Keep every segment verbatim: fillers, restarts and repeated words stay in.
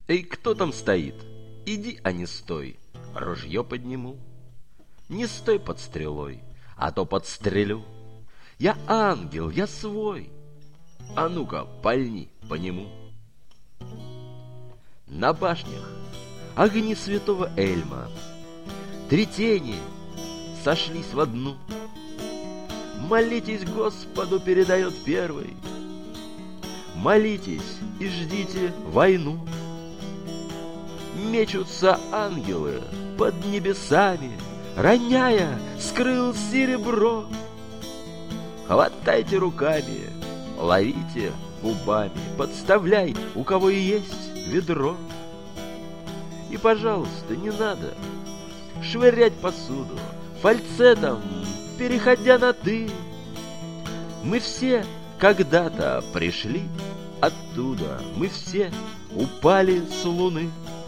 Эй, кто там стоит? Иди, а не стой. Ружье подниму. Не стой под стрелой, а то подстрелю. Я ангел, я свой. А ну-ка, пальни по нему. На башнях огни святого Эльма. Три тени сошлись в одну. Молитесь Господу, передает первый. Молитесь и ждите войну. Мечутся ангелы под небесами, роняя с крыл серебро. Хватайте руками, ловите губами, подставляй, у кого и есть ведро. И, пожалуйста, не надо швырять посуду фальцетом, переходя на «ты». Мы все когда-то пришли оттуда, мы все упали с луны.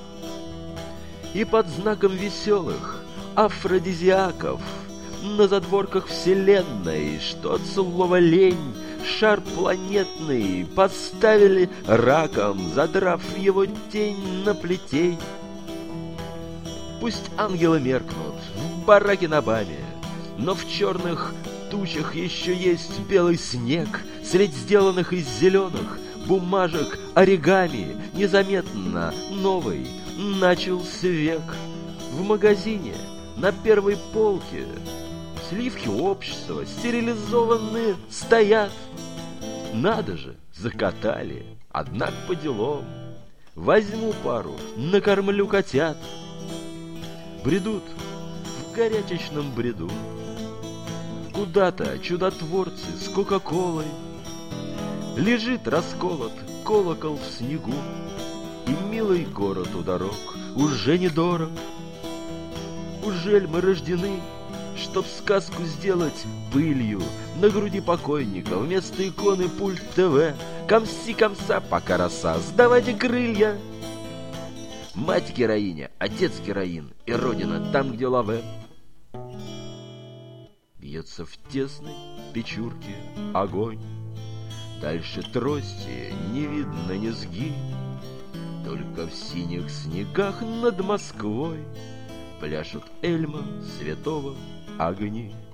И под знаком веселых афродизиаков на задворках вселенной, что от слова «лень» шар планетный поставили раком, задрав его тень на плетень. Пусть ангелы меркнут в бараке на баме, но в черных тучах еще есть белый снег. Средь сделанных из зеленых бумажек оригами незаметно новый начался век. В магазине на первой полке сливки общества стерилизованные стоят. Надо же, закатали, однако по делам. Возьму пару, накормлю котят. Бредут в горячечном бреду куда-то чудотворцы с кока-колой. Лежит расколот колокол в снегу, и милый город у дорог уже недорог. Ужель мы рождены, чтоб сказку сделать пылью на груди покойника вместо иконы пульт ТВ? Комси-комса, пока роса, сдавайте крылья. Мать героиня, отец героин, и родина там, где лаве. Бьется в тесной печурке огонь. Дальше трости не видно низги. Только в синих снегах над Москвой пляшут Эльма святого огни.